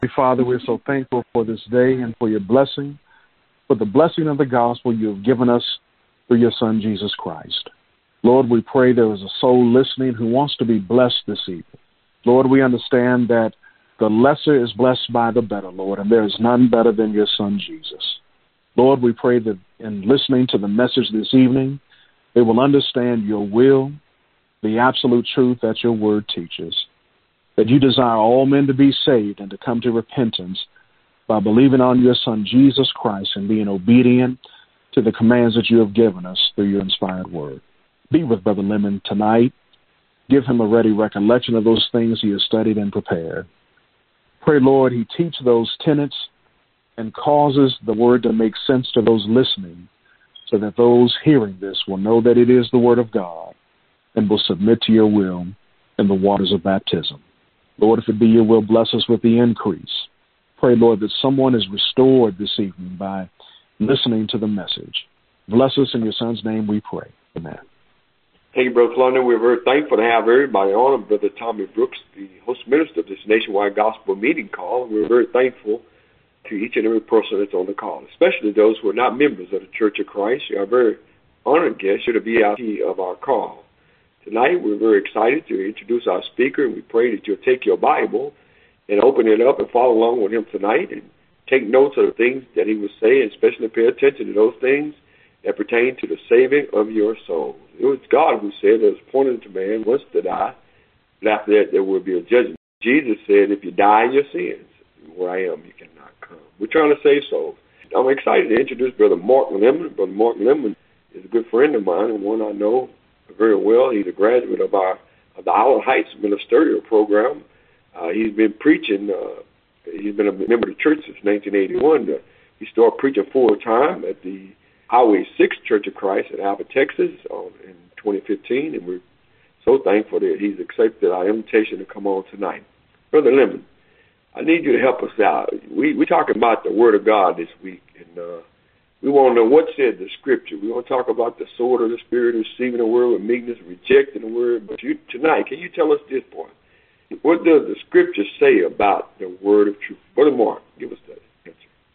Father, we're so thankful for this day and for your blessing, for the blessing of the gospel you have given us through your Son, Jesus Christ. Lord, we pray there is a soul listening who wants to be blessed this evening. Lord, we understand that the lesser is blessed by the better, Lord, and there is none better than your Son, Jesus. Lord, we pray that in listening to the message this evening, they will understand your will, the absolute truth that your word teaches, that you desire all men to be saved and to come to repentance by believing on your Son, Jesus Christ, and being obedient to the commands that you have given us through your inspired word. Be with Brother Lemon tonight. Give him a ready recollection of those things he has studied and prepared. Pray, Lord, he teach those tenets and causes the word to make sense to those listening, so that those hearing this will know that it is the word of God and will submit to your will in the waters of baptism. Lord, if it be your will, bless us with the increase. Pray, Lord, that someone is restored this evening by listening to the message. Bless us in your Son's name, we pray. Amen. Thank you, Brother London. We're very thankful to have everybody on. Brother Tommy Brooks, the host minister of this nationwide gospel meeting call. We're very thankful to each and every person that's on the call, especially those who are not members of the Church of Christ. You are very honored guests. You're the VIP of our call. Tonight, we're very excited to introduce our speaker, and we pray that you'll take your Bible and open it up and follow along with him tonight and take notes of the things that he will say, and especially pay attention to those things that pertain to the saving of your soul. It was God who said it was appointed to man once to die, but after that there will be a judgment. Jesus said, if you die in your sins, where I am, you cannot come. We're trying to save souls. I'm excited to introduce Brother Mark Lemon. Brother Mark Lemon is a good friend of mine and one I know very well. He's a graduate of the Island Heights ministerial program. He's been preaching. He's been a member of the church since 1981. He started preaching full time at the Highway 6 Church of Christ in Alba, Texas, in 2015, and we're so thankful that he's accepted our invitation to come on tonight. Brother Lemon, I need you to help us out. We're talking about the Word of God this week, and we want to know what said the Scripture. We want to talk about the sword of the Spirit, receiving the Word with meekness, rejecting the Word. But tonight, can you tell us this point? What does the Scripture say about the Word of truth? Brother Mark, give us that answer.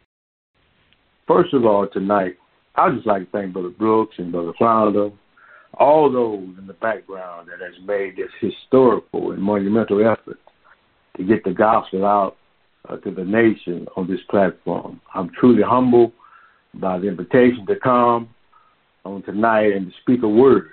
First of all, tonight, I'd just like to thank Brother Brooks and Brother Flounder, all those in the background that has made this historical and monumental effort to get the gospel out to the nation on this platform. I'm truly humbled by the invitation to come on tonight and to speak a word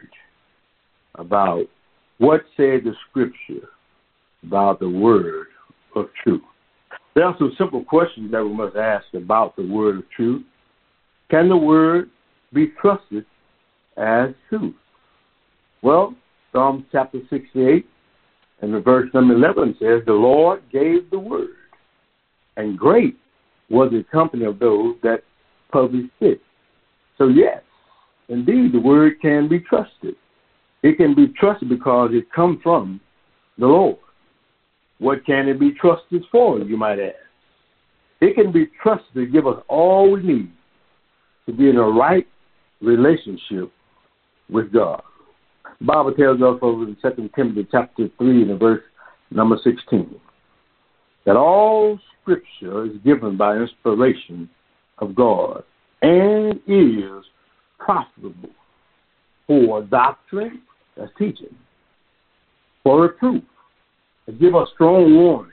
about what said the Scripture about the Word of truth. There are some simple questions that we must ask about the Word of truth. Can the Word be trusted as truth? Well, Psalm chapter 68 and the verse number 11 says, the Lord gave the Word, and great was the company of those that published it. So yes, indeed, the Word can be trusted. It can be trusted because it comes from the Lord. What can it be trusted for, you might ask? It can be trusted to give us all we need to be in a right relationship with God. The Bible tells us over in 2 Timothy chapter 3 and verse number 16 that all Scripture is given by inspiration of God and is profitable for doctrine, that's teaching, for reproof, and give us strong warnings,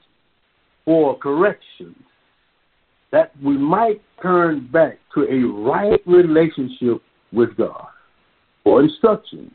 for corrections, that we might turn back to a right relationship with God, for instructions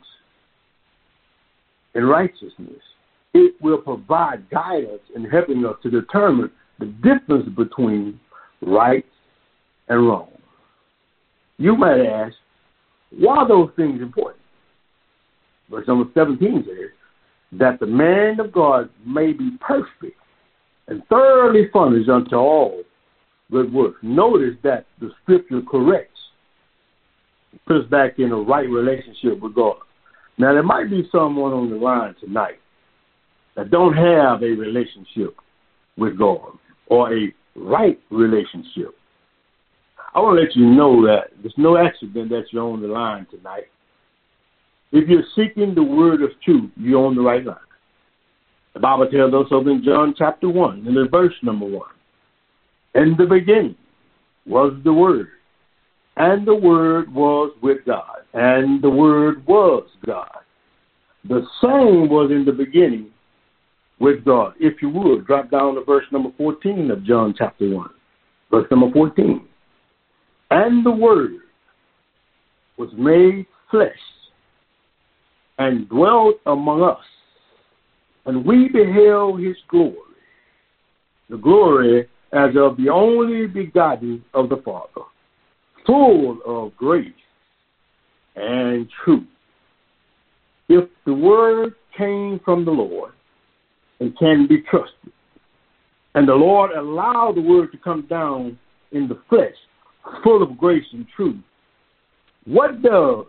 in righteousness. It will provide guidance in helping us to determine the difference between right and wrong. You might ask, why are those things important? Verse number 17 says, that the man of God may be perfect and thoroughly furnished unto all good works. Notice that the Scripture corrects, puts us back in a right relationship with God. Now, there might be someone on the line tonight that don't have a relationship with God or a right relationship. I want to let you know that there's no accident that you're on the line tonight. If you're seeking the Word of truth, you're on the right line. The Bible tells us over in John chapter 1, in the verse number 1. In the beginning was the Word, and the Word was with God, and the Word was God. The same was in the beginning with God. If you would, drop down to verse number 14 of John chapter 1. Verse number 14. And the Word was made flesh and dwelt among us, and we beheld his glory, the glory as of the only begotten of the Father, full of grace and truth. If the Word came from the Lord and can be trusted, and the Lord allowed the Word to come down in the flesh, full of grace and truth, what does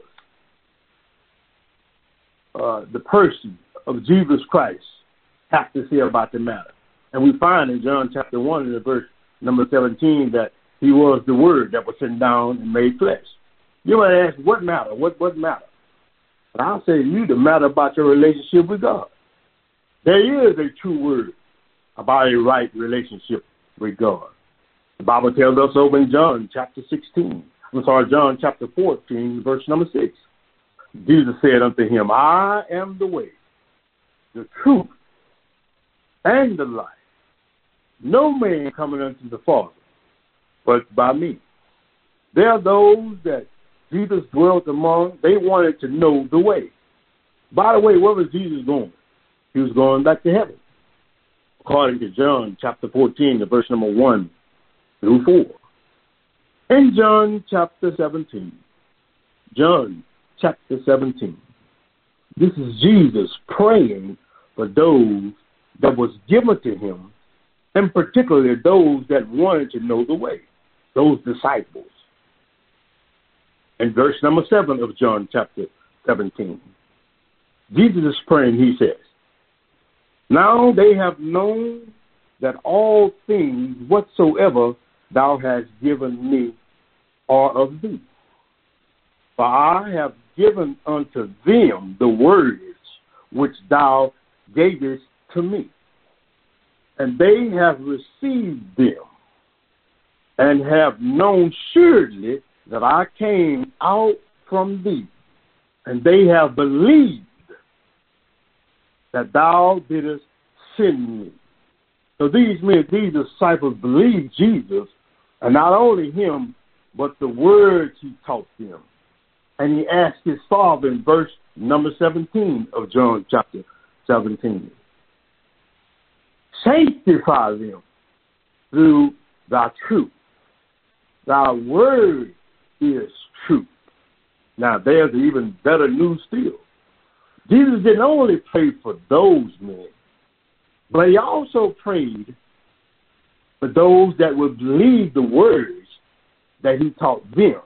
the person of Jesus Christ have to say about the matter? And we find in John chapter 1 in the verse number 17 that he was the Word that was sent down and made flesh. You might ask, what matter? What matter? But I'll say to you, the matter about your relationship with God. There is a true word about a right relationship with God. The Bible tells us over in John chapter 14, verse number 6. Jesus said unto him, I am the way, the truth, and the life. No man cometh unto the Father but by me. There are those that Jesus dwelt among. They wanted to know the way. By the way, where was Jesus going? He was going back to heaven, according to John chapter 14, verse number 1 through 4. In John chapter 17, this is Jesus praying for those that was given to him, and particularly those that wanted to know the way, those disciples. In verse number 7 of John chapter 17, Jesus is praying, he says, now they have known that all things whatsoever thou hast given me are of thee. For I have given unto them the words which thou gavest to me, and they have received them, and have known surely that I came out from thee, and they have believed that thou didst send me. So these disciples believed Jesus, and not only him, but the words he taught them. And he asked his Father in verse number 17 of John chapter 17, sanctify them through thy truth. Thy word is truth. Now there's even better news still. Jesus didn't only pray for those men, but he also prayed for those that would believe the words that he taught them.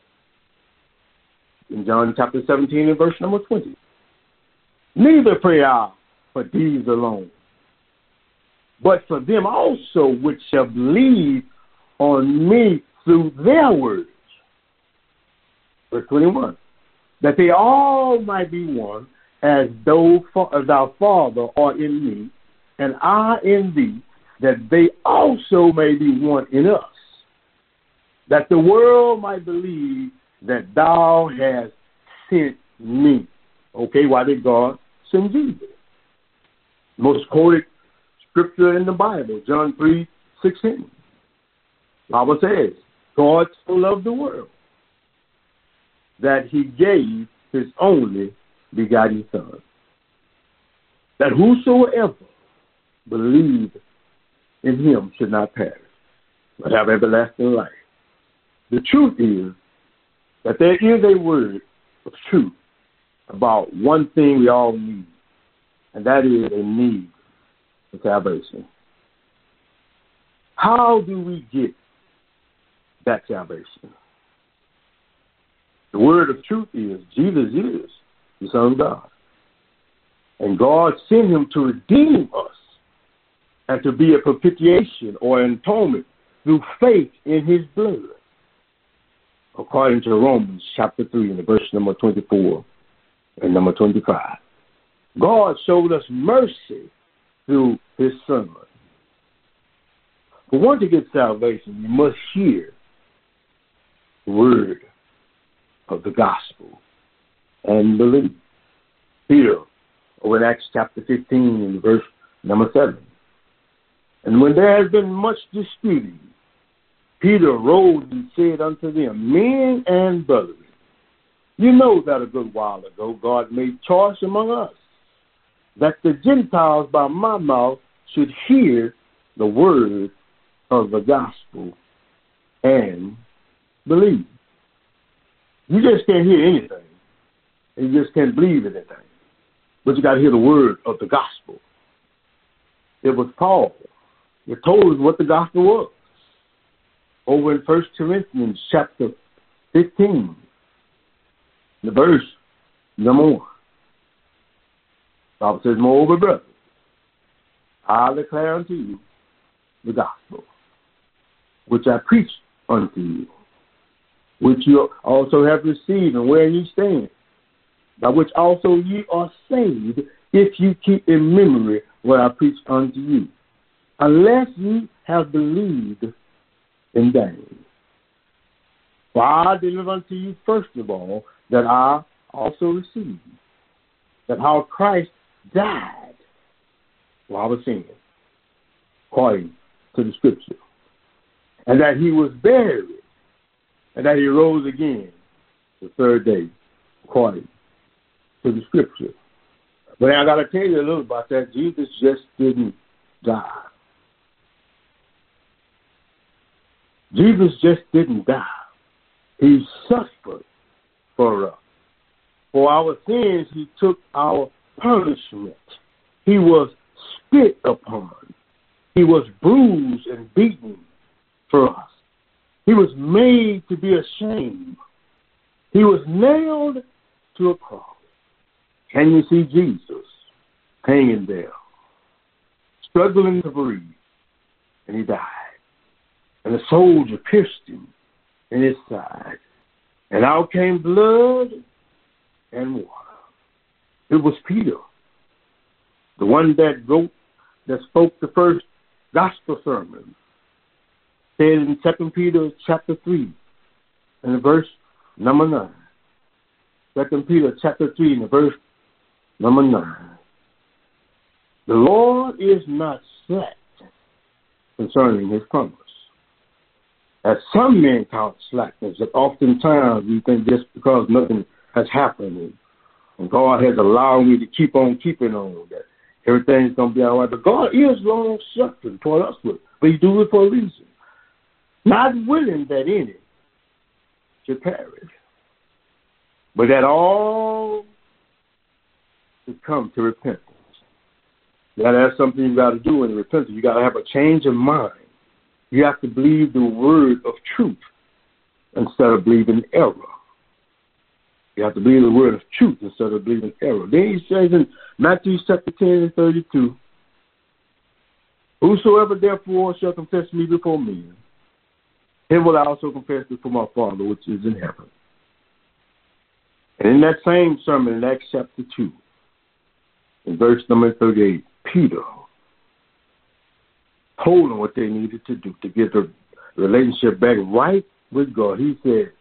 In John chapter 17 and verse number 20. Neither pray I for these alone, but for them also which shall believe on me through their words. Verse 21. That they all might be one, as thou, Father, art in me, and I in thee, that they also may be one in us, that the world might believe that thou hast sent me. Okay, why did God send Jesus? Most quoted scripture in the Bible, John 3:16. Bible says, God so loved the world that he gave his only begotten Son, that whosoever believed in him should not perish, but have everlasting life. The truth is that there is a word of truth about one thing we all need, and that is a need for salvation. How do we get that salvation? The word of truth is Jesus is the Son of God. And God sent him to redeem us and to be a propitiation or an atonement through faith in his blood, according to Romans chapter 3 and verse number 24 and number 25. God showed us mercy through his Son. For one to get salvation, you must hear the word of the gospel and believe. Peter, over in Acts chapter 15, in verse number 7. And when there has been much disputing, Peter rose and said unto them, Men and brothers, you know that a good while ago God made choice among us, that the Gentiles by my mouth should hear the word of the gospel and believe. You just can't hear anything. You just can't believe anything. But you got to hear the word of the gospel. It was Paul. It told us what the gospel was. Over in 1 Corinthians chapter 15, the verse number 1. The Bible says, Moreover, brothers, I declare unto you the gospel, which I preach unto you, which you also have received, and where ye stand, by which also ye are saved, if you keep in memory what I preach unto you, unless ye have believed in vain. For I deliver unto you first of all that I also received, that how Christ died for our sins, according to the Scripture, and that he was buried, and that he rose again the third day, according to the Scripture. But I got to tell you a little about that. Jesus just didn't die. Jesus just didn't die. He suffered for us. For our sins, he took our punishment. He was spit upon. He was bruised and beaten for us. He was made to be ashamed. He was nailed to a cross. Can you see Jesus hanging there, struggling to breathe? And he died. And a soldier pierced him in his side. And out came blood and water. It was Peter, the one that spoke the first gospel sermon, said in 2 Peter chapter 3, and verse number 9. 2 Peter chapter 3, and verse number 9. The Lord is not slack concerning his promise, as some men count slackness, that oftentimes we think just because nothing has happened and God has allowed me to keep on keeping on, that everything's going to be all right. But God is long-suffering toward us, but he do it for a reason. Not willing that any should perish, but that all should come to repentance. That's something you got to do in repentance. You got to have a change of mind. You have to believe the word of truth instead of believing error. You have to believe the word of truth instead of believing error. Then he says in Matthew chapter 10 and 32, Whosoever therefore shall confess me before men, him will I also confess before my Father which is in heaven. And in that same sermon in Acts chapter 2, in verse number 38, Peter told them what they needed to do to get the relationship back right with God. He said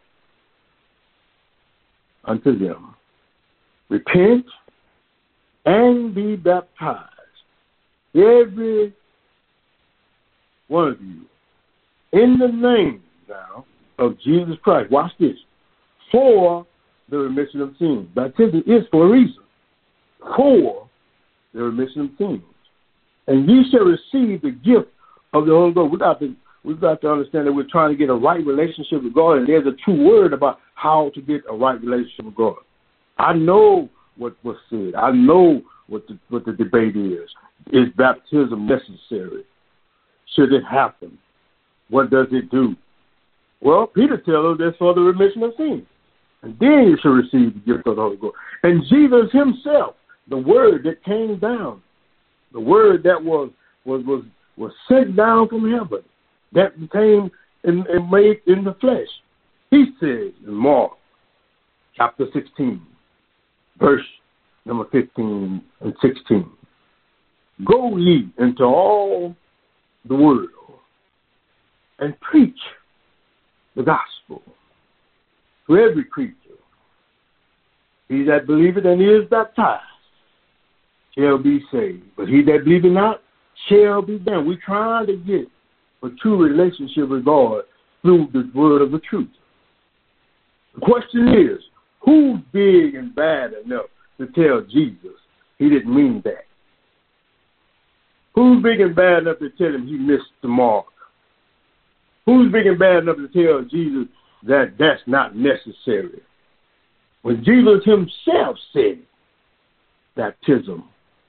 unto them, Repent and be baptized, every one of you, in the name now of Jesus Christ. Watch this. For the remission of sins. Baptism is for a reason. For the remission of sins. And ye shall receive the gift of the Holy Ghost. We've got to understand that we're trying to get a right relationship with God, and there's a true word about how to get a right relationship with God. I know what was said. I know what the debate is. Is baptism necessary? Should it happen? What does it do? Well, Peter tells us that's for the remission of sins. And then you shall receive the gift of the Holy Ghost. And Jesus himself, the word that came down, the word that was sent down from heaven, that came and made in the flesh. He says in Mark chapter 16, verse number 15 and 16, Go ye into all the world and preach the gospel to every creature. He that believeth and is baptized shall be saved, but he that believeth not shall be damned. We're trying to get a true relationship with God through the word of the truth. The question is, who's big and bad enough to tell Jesus he didn't mean that? Who's big and bad enough to tell him he missed the mark? Who's big and bad enough to tell Jesus that that's not necessary? When Jesus himself said baptism.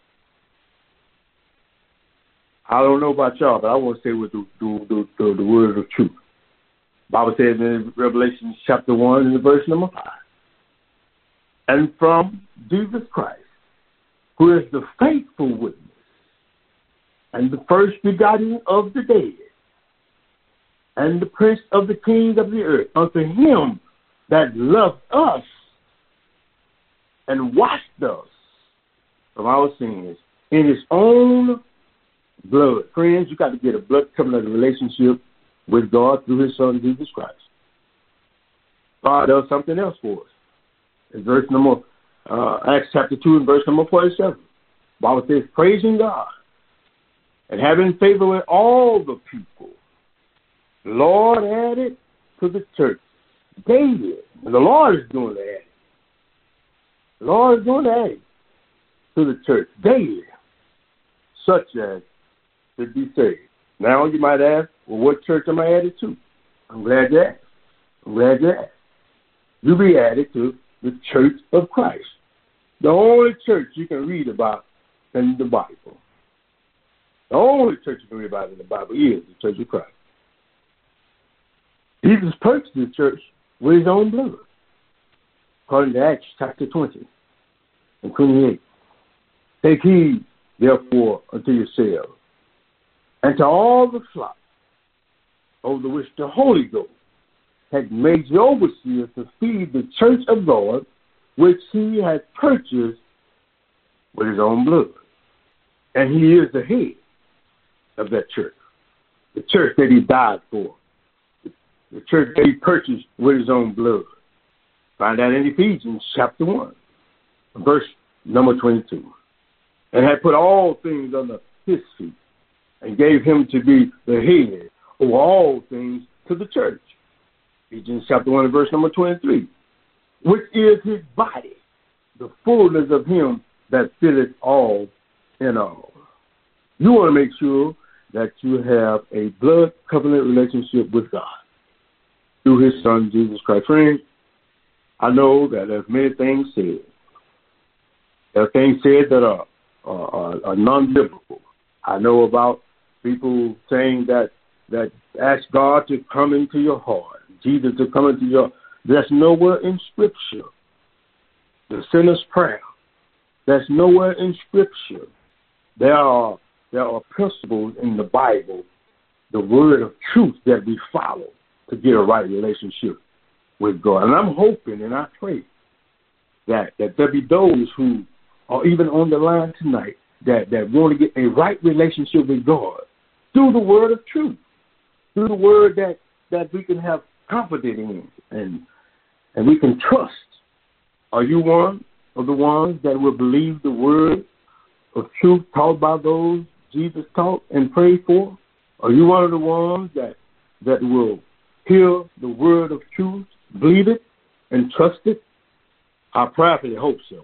I don't know about y'all, but I want to say with the word of truth. The Bible says in Revelation chapter 1 and verse number 5, and from Jesus Christ, who is the faithful witness and the first begotten of the dead and the prince of the kings of the earth, unto him that loved us and washed us from our sins in his own blood. Friends, you got to get a blood covenant relationship with God through his son, Jesus Christ. God does something else for us. In verse number, Acts chapter 2 and verse number 47, the Bible says, praising God and having favor with all the people, the Lord added to the church daily. And the Lord is doing that. The Lord is doing that to the church daily, such as should be saved. Now you might ask, well, what church am I added to? I'm glad you asked. You'll be added to the Church of Christ. The only church you can read about in the Bible. The only church you can read about in the Bible is the Church of Christ. Jesus purchased the church with his own blood. According to Acts chapter 20 and 28. Take heed, therefore, unto yourselves, and to all the flock over which the Holy Ghost had made you overseers to feed the church of God, which he had purchased with his own blood. And he is the head of that church, the church that he died for, the church that he purchased with his own blood. Find that in Ephesians chapter 1, verse number 22. And had put all things under his feet, and gave him to be the head over all things to the church. Ephesians chapter 1 and verse number 23. Which is his body, the fullness of him that filleth all in all. You want to make sure that you have a blood covenant relationship with God through his son, Jesus Christ. Friends, I know that there's many things said. There are things said that are non-biblical. I know about people saying that ask God to come into your heart, Jesus to come into your. There's nowhere in Scripture the sinner's prayer. There's nowhere in Scripture. There are principles in the Bible, the word of truth that we follow to get a right relationship with God. And I'm hoping and I pray that there be those who are even on the line tonight that want to get a right relationship with God through the word of truth, through the word that we can have confidence in and we can trust. Are you one of the ones that will believe the word of truth taught by those Jesus taught and prayed for? Are you one of the ones that will hear the word of truth, believe it, and trust it? I prayerfully hope so.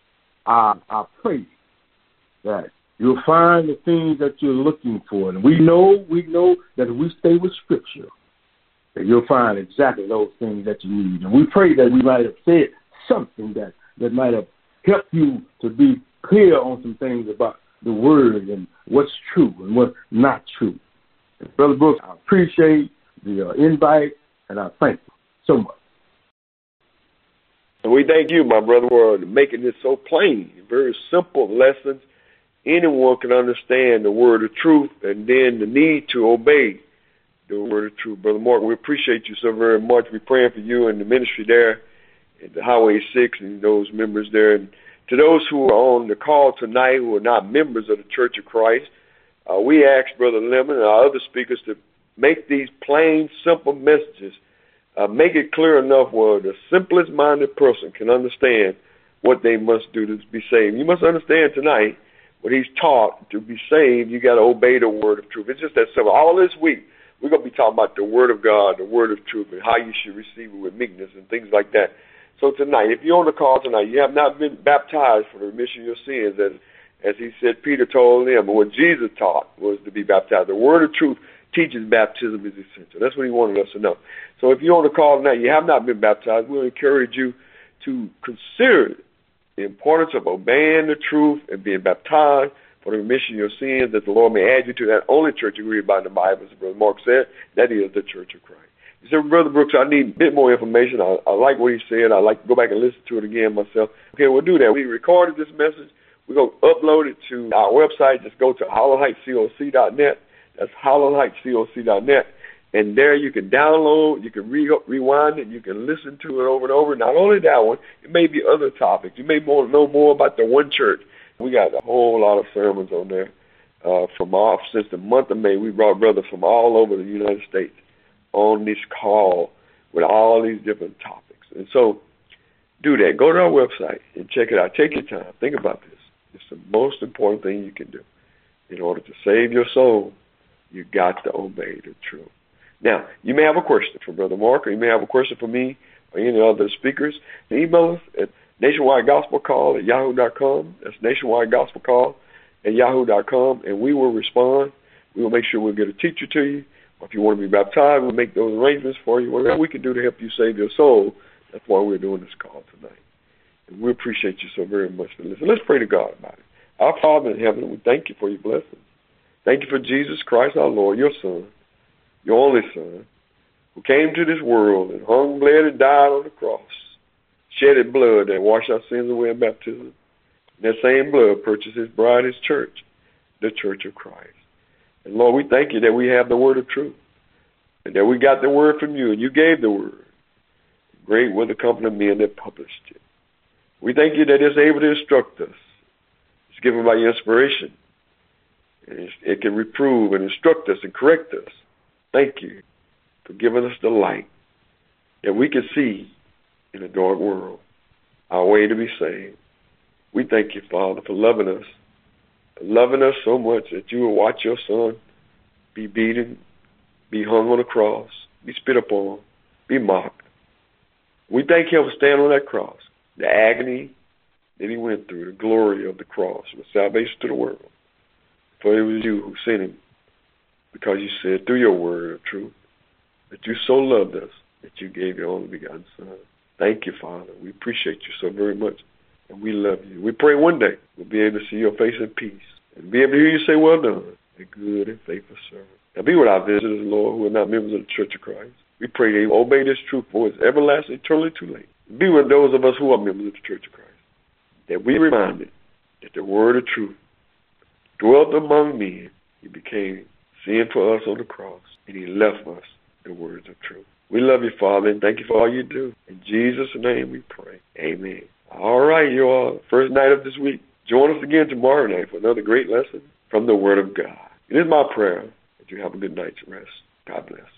I pray that you'll find the things that you're looking for. And we know that if we stay with Scripture, that you'll find exactly those things that you need. And we pray that we might have said something that might have helped you to be clear on some things about the Word and what's true and what's not true. And Brother Brooks, I appreciate the invite, and I thank you so much. And we thank you, my brother, for making this so plain. Very simple lessons. Anyone can understand the word of truth and then the need to obey the word of truth. Brother Mark, we appreciate you so very much. We're praying for you and the ministry there at the Highway 6 and those members there. And To those who are on the call tonight who are not members of the Church of Christ, we ask Brother Lemon and our other speakers to make these plain, simple messages, make it clear enough where the simplest minded person can understand what they must do to be saved. You must understand tonight what he's taught. To be saved, you got to obey the word of truth. It's just that simple. All this week, we're going to be talking about the word of God, the word of truth, and how you should receive it with meekness and things like that. So tonight, if you're on the call tonight, you have not been baptized for the remission of your sins, as he said, Peter told them, but what Jesus taught was to be baptized. The word of truth teaches baptism is essential. That's what he wanted us to know. So if you're on the call tonight, you have not been baptized, we'll encourage you to consider the importance of obeying the truth and being baptized for the remission of your sins, that the Lord may add you to that only church agreed by in the Bible, as Brother Mark said, that is the Church of Christ. He said, Brother Brooks, I need a bit more information. I like what he said. I'd like to go back and listen to it again myself. Okay, we'll do that. We recorded this message. We're going to upload it to our website. Just go to HighlandHeightsCoc.net. That's HighlandHeightsCoc.net. And there you can download, you can rewind it, you can listen to it over and over. Not only that one, it may be other topics. You may want to know more about the one church. We got a whole lot of sermons on there. Since the month of May, we brought brothers from all over the United States on this call with all these different topics. And so do that. Go to our website and check it out. Take your time. Think about this. It's the most important thing you can do. In order to save your soul, you got to obey the truth. Now, you may have a question for Brother Mark, or you may have a question for me or any other speakers. Email us at nationwidegospelcall@yahoo.com. That's nationwidegospelcall@yahoo.com, and we will respond. We will make sure we'll get a teacher to you. Or if you want to be baptized, we'll make those arrangements for you. Whatever we can do to help you save your soul, that's why we're doing this call tonight. And we appreciate you so very much for listening. Let's pray to God about it. Our Father in heaven, we thank you for your blessings. Thank you for Jesus Christ, our Lord, your Son, your only Son, who came to this world and hung, bled, and died on the cross, shedded blood that washed our sins away in baptism. And that same blood purchased his bride, his church, the Church of Christ. And Lord, we thank you that we have the word of truth, and that we got the word from you, and you gave the word. Great were the company of men that published it. We thank you that it's able to instruct us. It's given by your inspiration. And it can reprove and instruct us and correct us. Thank you for giving us the light that we can see in a dark world, our way to be saved. We thank you, Father, for loving us so much that you will watch your Son be beaten, be hung on a cross, be spit upon, be mocked. We thank him for standing on that cross, the agony that he went through, the glory of the cross, the salvation to the world. For it was you who sent him, because you said through your word of truth that you so loved us that you gave your only begotten Son. Thank you, Father. We appreciate you so very much, and we love you. We pray one day we'll be able to see your face in peace and be able to hear you say, well done, a good and faithful servant. Now be with our visitors, Lord, who are not members of the Church of Christ. We pray they obey this truth, for it's everlasting, eternally too late. Be with those of us who are members of the Church of Christ, that we reminded that the word of truth dwelt among men. He became sin for us on the cross, and he left us the words of truth. We love you, Father, and thank you for all you do. In Jesus' name we pray. Amen. All right, you all. First night of this week. Join us again tomorrow night for another great lesson from the Word of God. It is my prayer that you have a good night's rest. God bless.